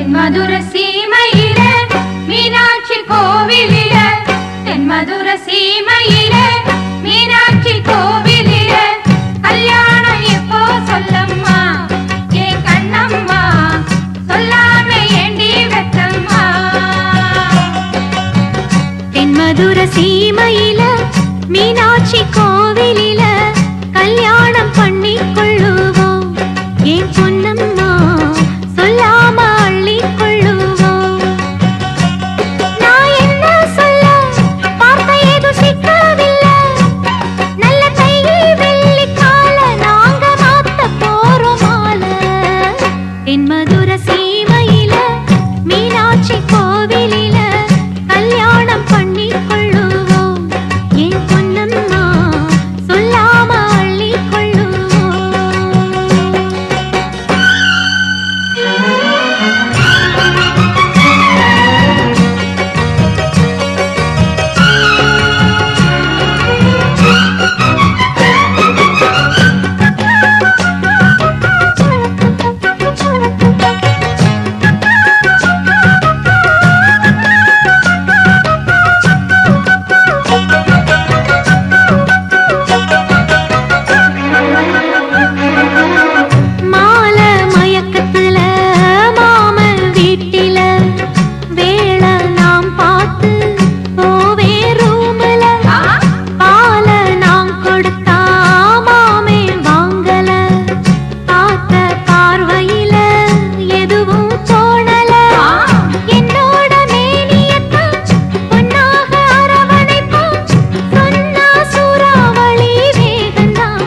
தென்மதுர சீமையில மீனாட்சி கோவிலில தென்மதுர சீமையில மீனாட்சி கோவிலில கல்யாணம் எப்போ சொல்லம்மா ஏ கண்ணம்மா சொல்லாம ஏண்டி வெத்தம்மா தென்மதுர சீமையில மீனாட்சி கோவிலில கல்யாணம் பண்ணிக் கொள்ளுவோம் ஏன் பொன்னம்மா சொல்லாம அள்ளிக் கொள்ளுவோம் நான் என்ன சொல்ல வார்த்தை ஏதும் சிக்கவில்லை நல்ல கையில் வெள்ளிக்கால நாங்க மாத்த போறோம் மாலை தென்மதுர சீமையில மீனாட்சி கோவிலில கல்யாணம் பண்ணிக் கொள்ளுவோம் ஏன் பொன்னம்மா சொல்லாம அள்ளிக் கொள்ளுவோம் மாலை மயக்கத்துல மாமன் வீட்டில வேளை நாம் பார்த்து போவே ரூம்ல பாலை நாம் கொடுத்தா மாமே வாங்கல பார்த்த பார்வையில எதுவும் தோணல என்னோட மேனியத்தான் பொன்னாக அரவணைப்போம் சொன்னா சூறாவளி வேகந்தான்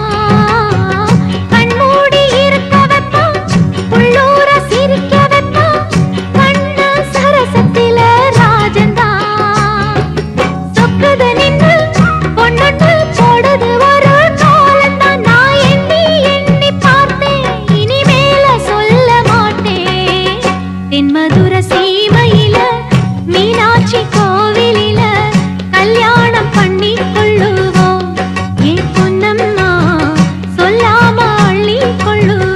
கண்மூடி இருக்க வைப்போம் உள்ளூர சிரிக்க வைப்போம் கண்ண சரசத்தில ராஜந்தான் சொக்குது நின்று பொண்ணொன்று போடுது ஒரு காலந்தான் நான் எண்ணி எண்ணி பார்த்தேன் இனிமேல சொல்ல மாட்டேன் தென்மதுர சீமையில மீனாட்சி கோவிலில கல்யாணம் பண்ணிக் கொள்ளுவோம் ஏன் பொன்னம்மா சொல்லாம அள்ளிக் கொள்ளுவோம்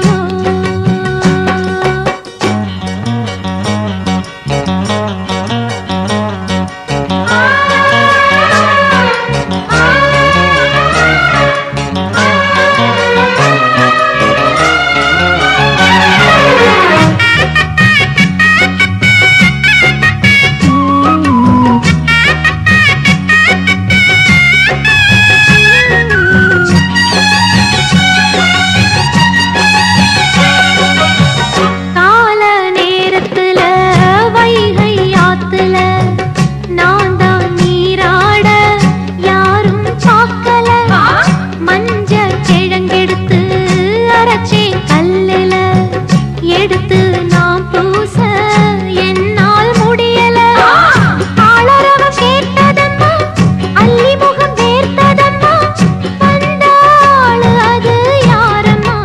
கால நேரத்துல வைகை ஆத்துல நான் தான் நீராட யாரும் பார்க்கல மஞ்ச கிழங்கெடுத்து அரைச்சே கல்லுல எடுத்து நான் பூச என்னால் முடியல ஆளரவ கேட்டதம்மா அள்ளி முகம் வேர்த்ததம்மா வந்தாளு அது யாரம்மா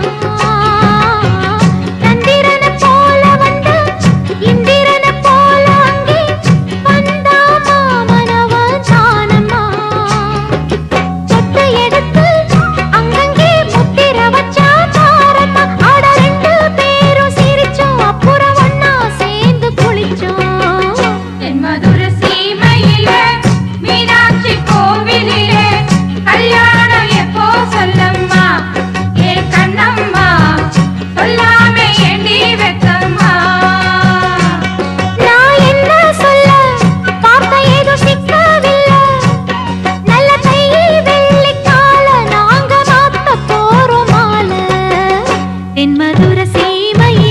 சந்திரன போல வந்து இந்திரன போல அங்கே வந்தா மாமனவ தானம்மா சொத்தை எடுத்து அங்கங்கே முத்திர வச்சா பாரம்மா ஆட ரெண்டு பேரும் சிரிச்சோம் அப்புறம் ஒன்னா சேர்ந்து குளிச்சோம் தென்மதுர சீமையில மீனாட்சி கோவிலில கல்யாணம் எப்போ சொல்லம்மா ஏ கண்ணம்மா சொல்லாம ஏண்டி வெத்தம்மா நான் என்ன சொல்ல வார்த்தை ஏதும் சிக்கவில்லை நல்ல கையில் வெள்ளிக்கால நாங்க மாத்த போறோம் மாலை தென்மதுர சீமையில